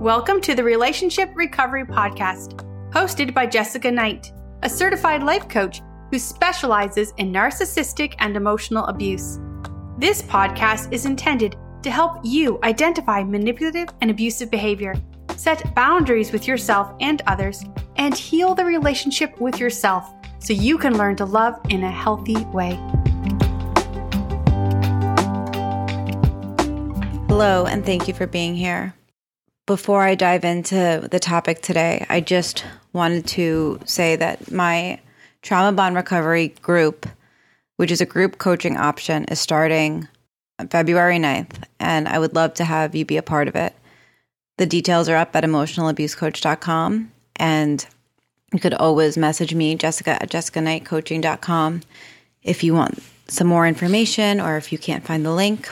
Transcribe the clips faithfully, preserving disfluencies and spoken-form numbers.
Welcome to the Relationship Recovery Podcast, hosted by Jessica Knight, a certified life coach who specializes in narcissistic and emotional abuse. This podcast is intended to help you identify manipulative and abusive behavior, set boundaries with yourself and others, and heal the relationship with yourself so you can learn to love in a healthy way. Hello, and thank you for being here. Before I dive into the topic today, I just wanted to say that my Trauma Bond Recovery group, which is a group coaching option, is starting on February ninth, and I would love to have you be a part of it. The details are up at emotional abuse coach dot com, and you could always message me, Jessica at jessica knight coaching dot com, if you want some more information or if you can't find the link.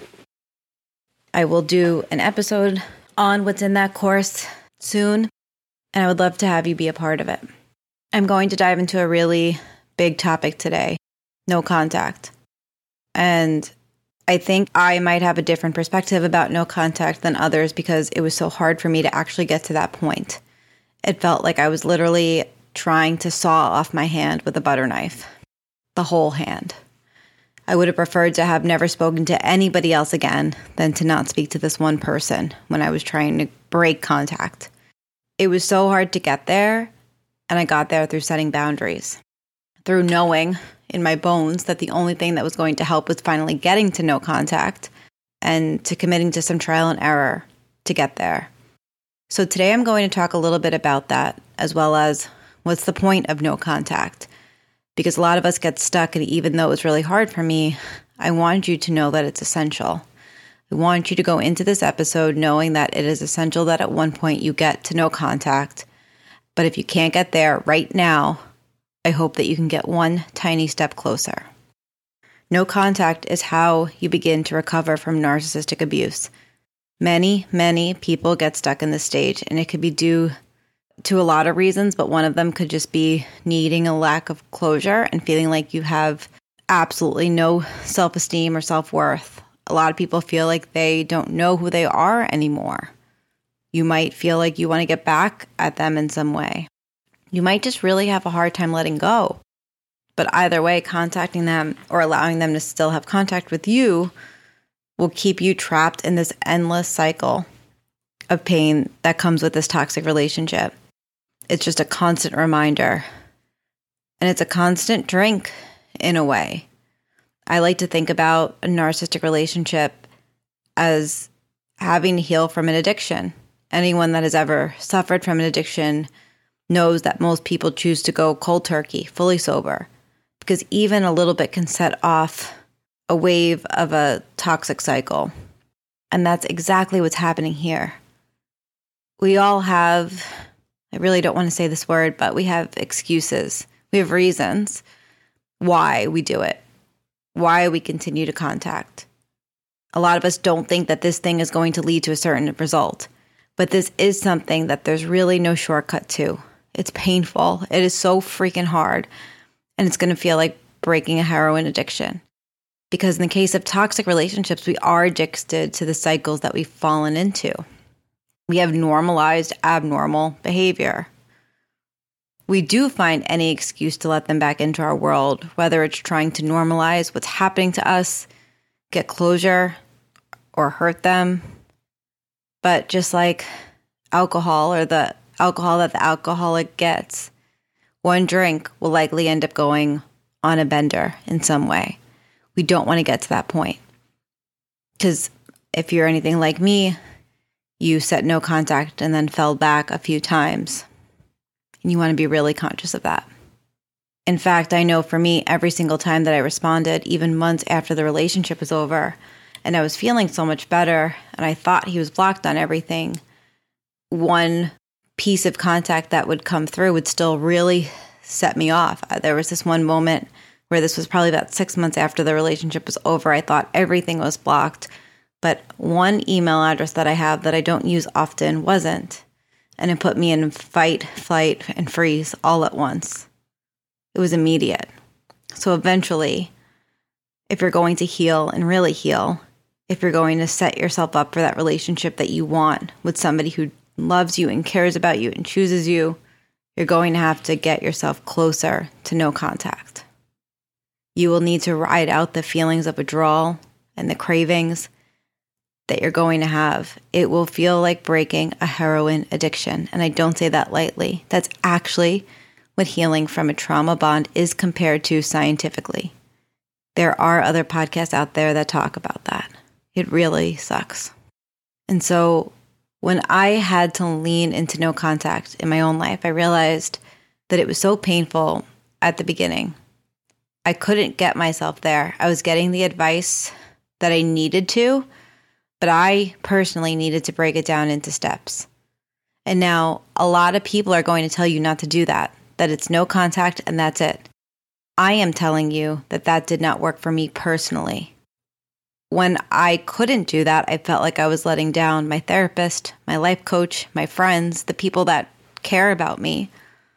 I will do an episode on what's in that course soon, and I would love to have you be a part of it. I'm going to dive into a really big topic today, no contact. And I think I might have a different perspective about no contact than others because it was so hard for me to actually get to that point. It felt like I was literally trying to saw off my hand with a butter knife, the whole hand. I would have preferred to have never spoken to anybody else again than to not speak to this one person when I was trying to break contact. It was so hard to get there, and I got there through setting boundaries, through knowing in my bones that the only thing that was going to help was finally getting to no contact and to committing to some trial and error to get there. So today I'm going to talk a little bit about that, as well as what's the point of no contact. Because a lot of us get stuck, and even though it's really hard for me, I want you to know that it's essential. I want you to go into this episode knowing that it is essential that at one point you get to no contact. But if you can't get there right now, I hope that you can get one tiny step closer. No contact is how you begin to recover from narcissistic abuse. Many, many people get stuck in this stage, and it could be due to a lot of reasons, but one of them could just be needing a lack of closure and feeling like you have absolutely no self-esteem or self-worth. A lot of people feel like they don't know who they are anymore. You might feel like you want to get back at them in some way. You might just really have a hard time letting go. But either way, contacting them or allowing them to still have contact with you will keep you trapped in this endless cycle of pain that comes with this toxic relationship. It's just a constant reminder. And it's a constant drink in a way. I like to think about a narcissistic relationship as having to heal from an addiction. Anyone that has ever suffered from an addiction knows that most people choose to go cold turkey, fully sober, because even a little bit can set off a wave of a toxic cycle. And that's exactly what's happening here. We all have, I really don't want to say this word, but we have excuses. We have reasons why we do it, why we continue to contact. A lot of us don't think that this thing is going to lead to a certain result, but this is something that there's really no shortcut to. It's painful. It is so freaking hard, and it's going to feel like breaking a heroin addiction. Because in the case of toxic relationships, we are addicted to the cycles that we've fallen into. We have normalized abnormal behavior. We do find any excuse to let them back into our world, whether it's trying to normalize what's happening to us, get closure, or hurt them. But just like alcohol or the alcohol that the alcoholic gets, one drink will likely end up going on a bender in some way. We don't want to get to that point. Because if you're anything like me, you set no contact and then fell back a few times. And you want to be really conscious of that. In fact, I know for me, every single time that I responded, even months after the relationship was over, and I was feeling so much better, and I thought he was blocked on everything, one piece of contact that would come through would still really set me off. There was this one moment where this was probably about six months after the relationship was over. I thought everything was blocked. But one email address that I have that I don't use often wasn't. And it put me in fight, flight, and freeze all at once. It was immediate. So eventually, if you're going to heal and really heal, if you're going to set yourself up for that relationship that you want with somebody who loves you and cares about you and chooses you, you're going to have to get yourself closer to no contact. You will need to ride out the feelings of withdrawal and the cravings that you're going to have. It will feel like breaking a heroin addiction. And I don't say that lightly. That's actually what healing from a trauma bond is compared to scientifically. There are other podcasts out there that talk about that. It really sucks. And so when I had to lean into no contact in my own life, I realized that it was so painful at the beginning. I couldn't get myself there. I was getting the advice that I needed to, but I personally needed to break it down into steps. And now a lot of people are going to tell you not to do that, that it's no contact and that's it. I am telling you that that did not work for me personally. When I couldn't do that, I felt like I was letting down my therapist, my life coach, my friends, the people that care about me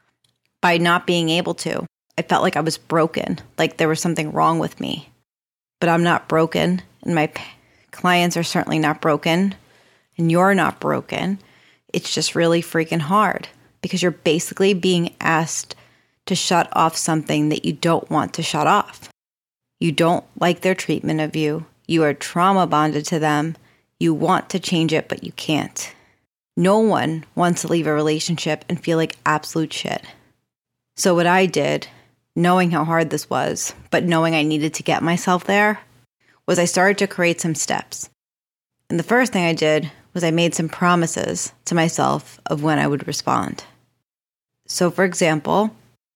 by not being able to. I felt like I was broken, like there was something wrong with me. But I'm not broken, and my p- clients are certainly not broken, and you're not broken. It's just really freaking hard because you're basically being asked to shut off something that you don't want to shut off. You don't like their treatment of you. You are trauma bonded to them. You want to change it, but you can't. No one wants to leave a relationship and feel like absolute shit. So what I did, knowing how hard this was, but knowing I needed to get myself there, was I started to create some steps. And the first thing I did was I made some promises to myself of when I would respond. So for example,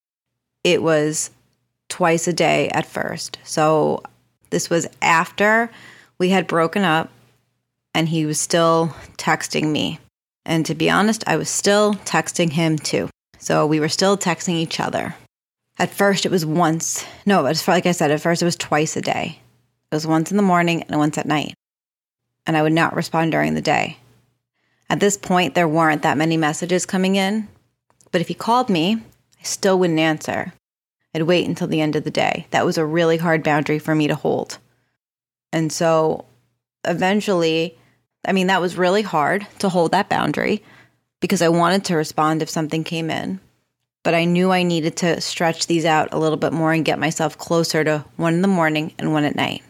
it was twice a day at first. So this was after we had broken up and he was still texting me. And to be honest, I was still texting him too. So we were still texting each other. At first it was once. No, it was, like I said, at first it was twice a day. It was once in the morning and once at night. And I would not respond during the day. At this point, there weren't that many messages coming in. But if he called me, I still wouldn't answer. I'd wait until the end of the day. That was a really hard boundary for me to hold. And so eventually, I mean, that was really hard to hold that boundary because I wanted to respond if something came in. But I knew I needed to stretch these out a little bit more and get myself closer to one in the morning and one at night.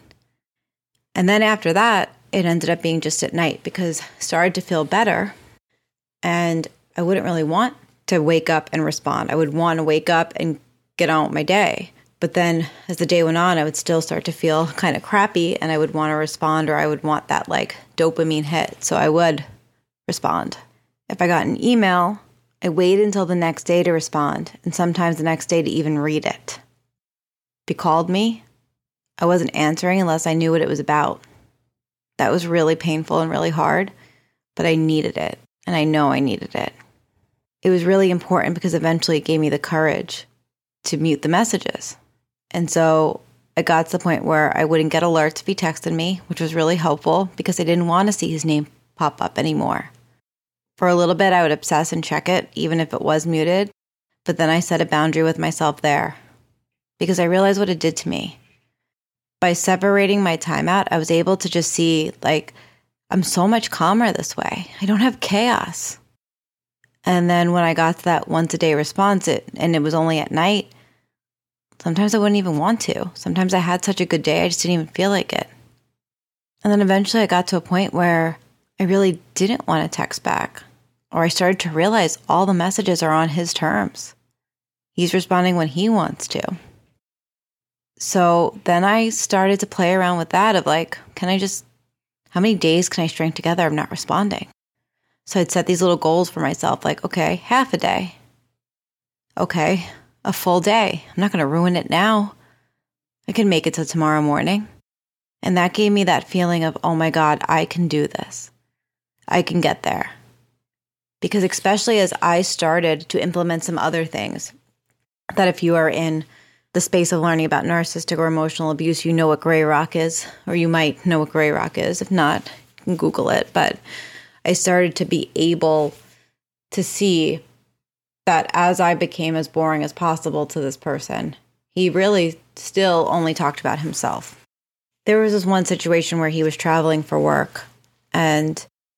And then after that, it ended up being just at night because I started to feel better. And I wouldn't really want to wake up and respond. I would want to wake up and get on with my day. But then as the day went on, I would still start to feel kind of crappy and I would want to respond, or I would want that like dopamine hit. So I would respond. If I got an email, I waited until the next day to respond, and sometimes the next day to even read it. If he called me, I wasn't answering unless I knew what it was about. That was really painful and really hard, but I needed it, and I know I needed it. It was really important because eventually it gave me the courage to mute the messages. And so I got to the point where I wouldn't get alerts if he texted me, which was really helpful because I didn't want to see his name pop up anymore. For a little bit, I would obsess and check it, even if it was muted. But then I set a boundary with myself there because I realized what it did to me. By separating my time out, I was able to just see, like, I'm so much calmer this way. I don't have chaos. And then when I got to that once a day response, it, and it was only at night, sometimes I wouldn't even want to. Sometimes I had such a good day, I just didn't even feel like it. And then eventually I got to a point where I really didn't want to text back, or I started to realize all the messages are on his terms. He's responding when he wants to. So then I started to play around with that of like, can I just, how many days can I string together of not responding? So I'd set these little goals for myself, like, okay, half a day. Okay, a full day. I'm not going to ruin it now. I can make it till tomorrow morning. And that gave me that feeling of, oh my God, I can do this. I can get there. Because especially as I started to implement some other things, that if you are in the space of learning about narcissistic or emotional abuse, you know what gray rock is, or you might know what gray rock is. If not, you can Google it. But I started to be able to see that as I became as boring as possible to this person, he really still only talked about himself. There was this one situation where he was traveling for work and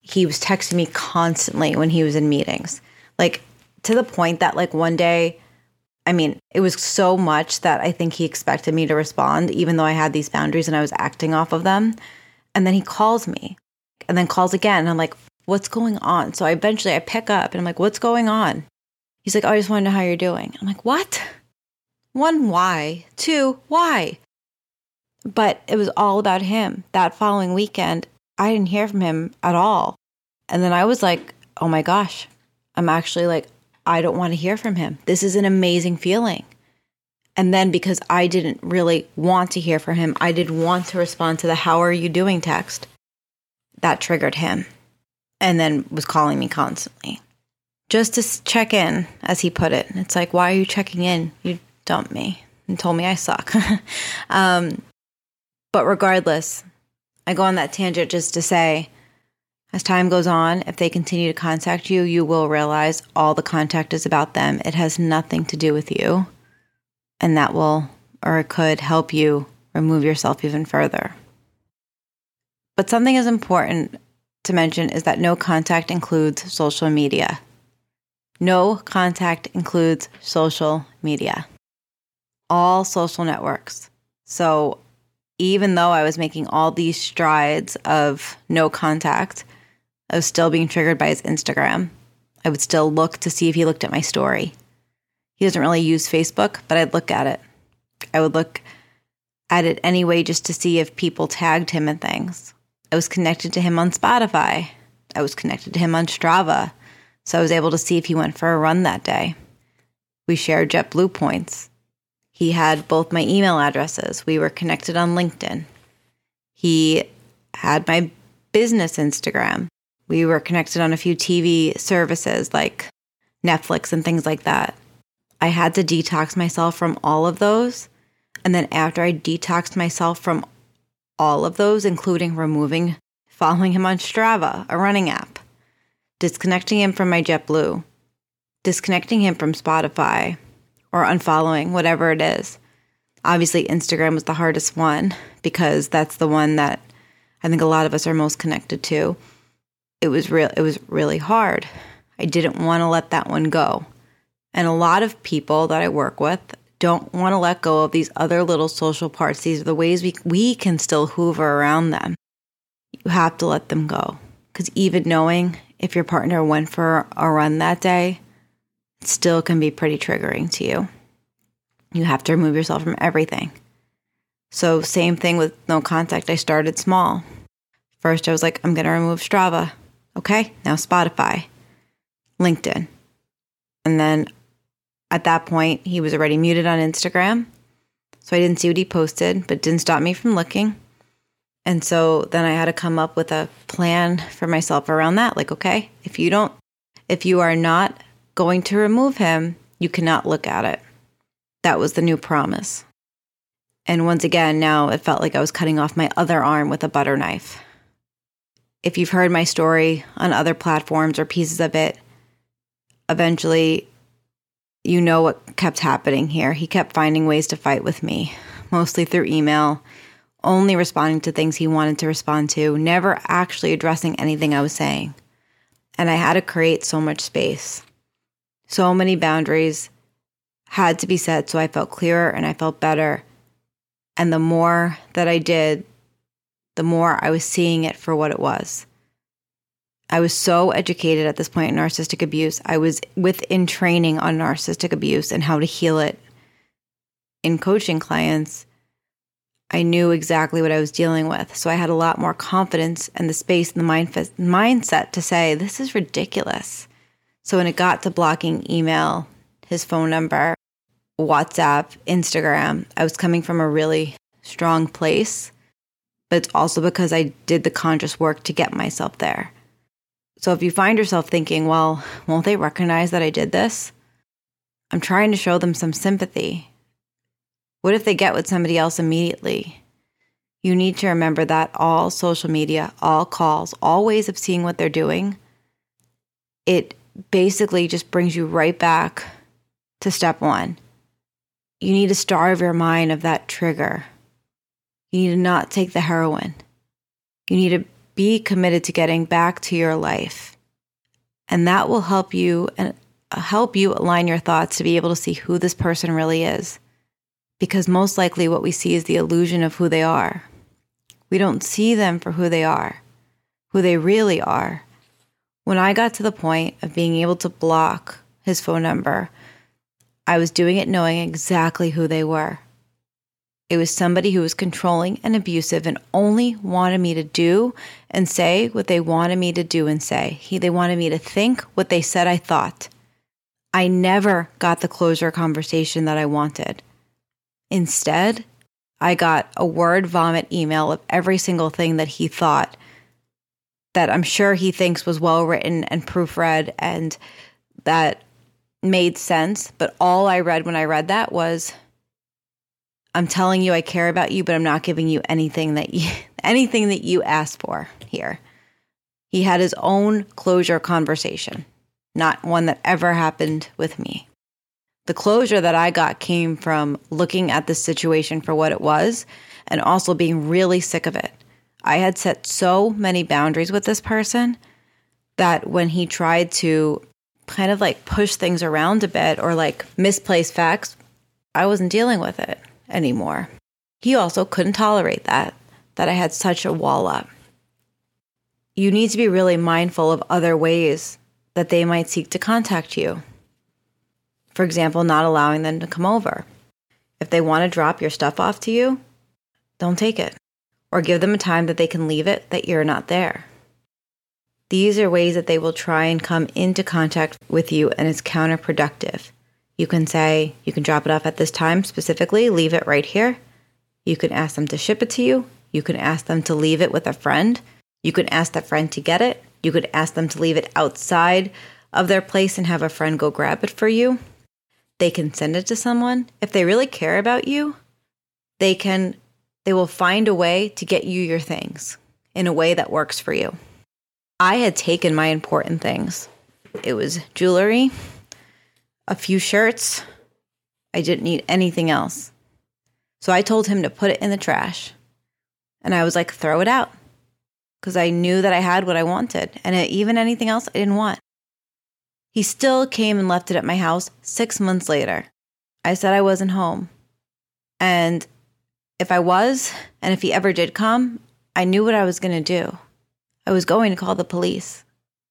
he was texting me constantly when he was in meetings. Like, to the point that, like, one day, I mean, it was so much that I think he expected me to respond, even though I had these boundaries and I was acting off of them. And then he calls me and then calls again. And I'm like, what's going on? So I eventually I pick up and I'm like, what's going on? He's like, oh, I just want to know how you're doing. I'm like, what? One, why? Two, why? But it was all about him. That following weekend, I didn't hear from him at all. And then I was like, oh my gosh, I'm actually like, I don't want to hear from him. This is an amazing feeling. And then because I didn't really want to hear from him, I didn't want to respond to the how are you doing text. That triggered him. And then was calling me constantly. Just to check in, as he put it. It's like, why are you checking in? You dumped me and told me I suck. um, but regardless, I go on that tangent just to say, as time goes on, if they continue to contact you, you will realize all the contact is about them. It has nothing to do with you. And that will, or it could help you remove yourself even further. But something is important to mention is that no contact includes social media. No contact includes social media. All social networks. So even though I was making all these strides of no contact, I was still being triggered by his Instagram. I would still look to see if he looked at my story. He doesn't really use Facebook, but I'd look at it. I would look at it anyway just to see if people tagged him in things. I was connected to him on Spotify. I was connected to him on Strava. So I was able to see if he went for a run that day. We shared JetBlue points. He had both my email addresses. We were connected on LinkedIn. He had my business Instagram. We were connected on a few T V services like Netflix and things like that. I had to detox myself from all of those. And then after I detoxed myself from all of those, including removing, following him on Strava, a running app, disconnecting him from my JetBlue, disconnecting him from Spotify, or unfollowing, whatever it is. Obviously, Instagram was the hardest one because that's the one that I think a lot of us are most connected to. It was real. It was really hard. I didn't want to let that one go. And a lot of people that I work with don't want to let go of these other little social parts. These are the ways we we can still hoover around them. You have to let them go. Because even knowing if your partner went for a run that day, it still can be pretty triggering to you. You have to remove yourself from everything. So same thing with no contact. I started small. First, I was like, I'm going to remove Strava. Okay, now Spotify, LinkedIn. And then at that point, he was already muted on Instagram. So I didn't see what he posted, but it didn't stop me from looking. And so then I had to come up with a plan for myself around that. Like, okay, if you don't, if you are not going to remove him, you cannot look at it. That was the new promise. And once again, now it felt like I was cutting off my other arm with a butter knife. If you've heard my story on other platforms or pieces of it, eventually you know what kept happening here. He kept finding ways to fight with me, mostly through email, only responding to things he wanted to respond to, never actually addressing anything I was saying. And I had to create so much space. So many boundaries had to be set so I felt clearer and I felt better. And the more that I did, the more I was seeing it for what it was. I was so educated at this point in narcissistic abuse. I was within training on narcissistic abuse and how to heal it in coaching clients. I knew exactly what I was dealing with. So I had a lot more confidence and the space and the mind mindset to say, this is ridiculous. So when it got to blocking email, his phone number, WhatsApp, Instagram, I was coming from a really strong place. But it's also because I did the conscious work to get myself there. So if you find yourself thinking, well, won't they recognize that I did this? I'm trying to show them some sympathy. What if they get with somebody else immediately? You need to remember that all social media, all calls, all ways of seeing what they're doing, it basically just brings you right back to step one. You need to starve your mind of that trigger. You need to not take the heroin. You need to be committed to getting back to your life. And that will help you and help you align your thoughts to be able to see who this person really is. Because most likely what we see is the illusion of who they are. We don't see them for who they are, who they really are. When I got to the point of being able to block his phone number, I was doing it knowing exactly who they were. It was somebody who was controlling and abusive and only wanted me to do and say what they wanted me to do and say. He, they wanted me to think what they said I thought. I never got the closure conversation that I wanted. Instead, I got a word vomit email of every single thing that he thought that I'm sure he thinks was well written and proofread and that made sense. But all I read when I read that was, I'm telling you I care about you, but I'm not giving you anything that you, anything that you asked for here. He had his own closure conversation, not one that ever happened with me. The closure that I got came from looking at the situation for what it was and also being really sick of it. I had set so many boundaries with this person that when he tried to kind of like push things around a bit or like misplace facts, I wasn't dealing with it anymore. He also couldn't tolerate that, that I had such a wall up. You need to be really mindful of other ways that they might seek to contact you. For example, not allowing them to come over. If they want to drop your stuff off to you, don't take it. Or give them a time that they can leave it that you're not there. These are ways that they will try and come into contact with you, and it's counterproductive. You can say, you can drop it off at this time specifically, leave it right here. You can ask them to ship it to you. You can ask them to leave it with a friend. You can ask that friend to get it. You could ask them to leave it outside of their place and have a friend go grab it for you. They can send it to someone. If they really care about you, they can, they will find a way to get you your things in a way that works for you. I had taken my important things. It was jewelry, a few shirts. I didn't need anything else. So I told him to put it in the trash. And I was like, throw it out. Because I knew that I had what I wanted. And even anything else I didn't want. He still came and left it at my house six months later. I said I wasn't home. And if I was, and if he ever did come, I knew what I was going to do. I was going to call the police.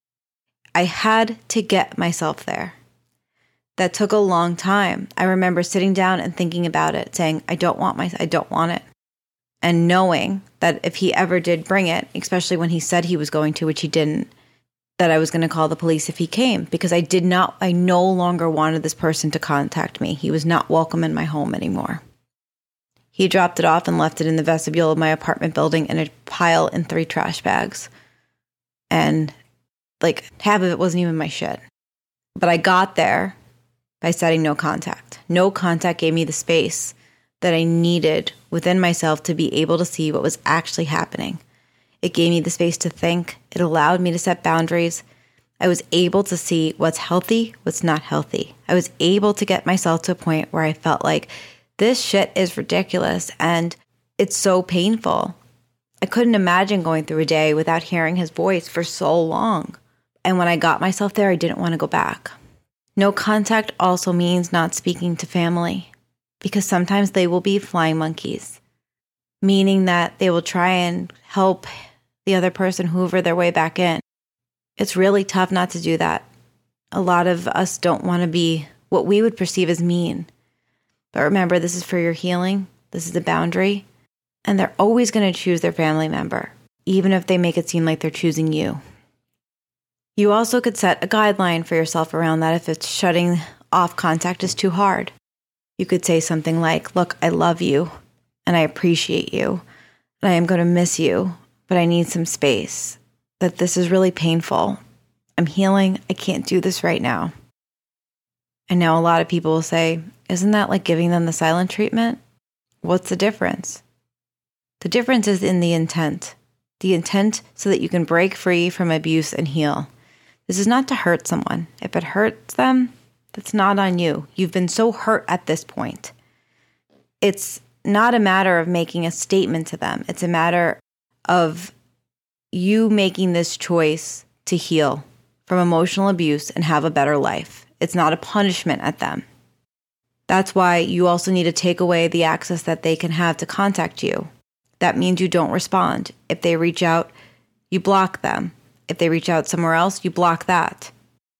I had to get myself there. That took a long time. I remember sitting down and thinking about it, saying, I don't want my, I don't want it. And knowing that if he ever did bring it, especially when he said he was going to, which he didn't, that I was going to call the police if he came, because I did not, I no longer wanted this person to contact me. He was not welcome in my home anymore. He dropped it off and left it in the vestibule of my apartment building in a pile in three trash bags. And like half of it wasn't even my shit. But I got there by setting no contact. No contact gave me the space that I needed within myself to be able to see what was actually happening. It gave me the space to think. It allowed me to set boundaries. I was able to see what's healthy, what's not healthy. I was able to get myself to a point where I felt like this shit is ridiculous and it's so painful. I couldn't imagine going through a day without hearing his voice for so long. And when I got myself there, I didn't want to go back. No contact also means not speaking to family, because sometimes they will be flying monkeys, meaning that they will try and help the other person hoover their way back in. It's really tough not to do that. A lot of us don't want to be what we would perceive as mean. But remember, this is for your healing. This is a boundary. And they're always going to choose their family member, even if they make it seem like they're choosing you. You also could set a guideline for yourself around that if it's shutting off contact is too hard. You could say something like, look, I love you and I appreciate you and I am going to miss you, but I need some space. That this is really painful. I'm healing. I can't do this right now. I know a lot of people will say, isn't that like giving them the silent treatment? What's the difference? The difference is in the intent. The intent so that you can break free from abuse and heal. This is not to hurt someone. If it hurts them, that's not on you. You've been so hurt at this point. It's not a matter of making a statement to them. It's a matter of you making this choice to heal from emotional abuse and have a better life. It's not a punishment at them. That's why you also need to take away the access that they can have to contact you. That means you don't respond. If they reach out, you block them. If they reach out somewhere else, you block that.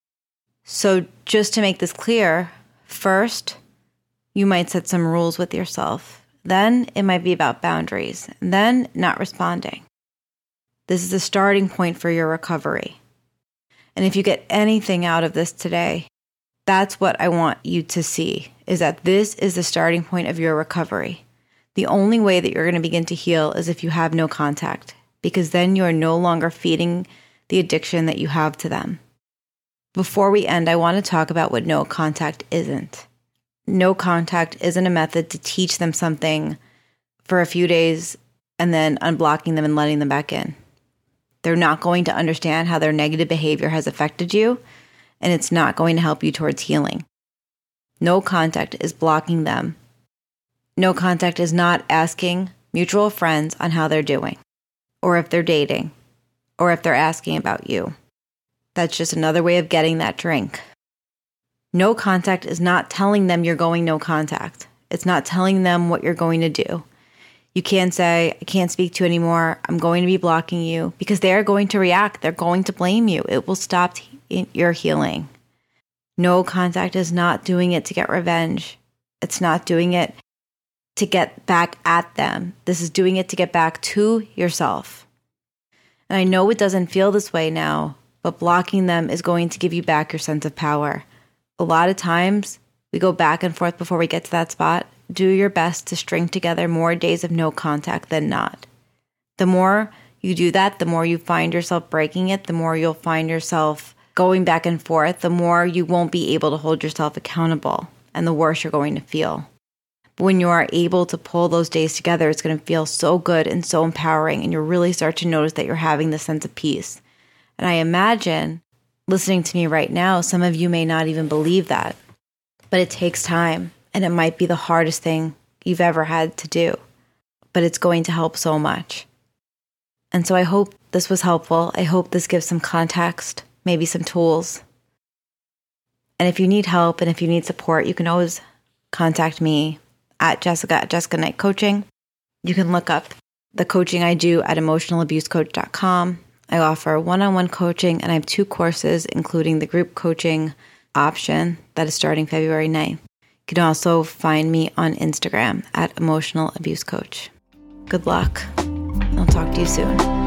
So just to make this clear, first, you might set some rules with yourself. Then it might be about boundaries. Then not responding. This is the starting point for your recovery. And if you get anything out of this today, that's what I want you to see, is that this is the starting point of your recovery. The only way that you're going to begin to heal is if you have no contact, because then you are no longer feeding the addiction that you have to them. Before we end, I want to talk about what no contact isn't. No contact isn't a method to teach them something for a few days and then unblocking them and letting them back in. They're not going to understand how their negative behavior has affected you, and it's not going to help you towards healing. No contact is blocking them. No contact is not asking mutual friends on how they're doing, or if they're dating, or if they're asking about you. That's just another way of getting that drink. No contact is not telling them you're going no contact. It's not telling them what you're going to do. You can't say, I can't speak to you anymore. I'm going to be blocking you, because they're going to react. They're going to blame you. It will stop your healing. No contact is not doing it to get revenge. It's not doing it to get back at them. This is doing it to get back to yourself. And I know it doesn't feel this way now, but blocking them is going to give you back your sense of power. A lot of times, we go back and forth before we get to that spot. Do your best to string together more days of no contact than not. The more you do that, the more you find yourself breaking it, the more you'll find yourself going back and forth, the more you won't be able to hold yourself accountable, and the worse you're going to feel. But when you are able to pull those days together, it's going to feel so good and so empowering, and you'll really start to notice that you're having this sense of peace. And I imagine, listening to me right now, some of you may not even believe that, but it takes time, and it might be the hardest thing you've ever had to do, but it's going to help so much. And so I hope this was helpful. I hope this gives some context, maybe some tools. And if you need help and if you need support, you can always contact me at Jessica at Jessica Knight Coaching. You can look up the coaching I do at emotional abuse coach dot com. I offer one-on-one coaching, and I have two courses, including the group coaching option that is starting February ninth. You can also find me on Instagram at Emotional Abuse Coach. Good luck. I'll talk to you soon.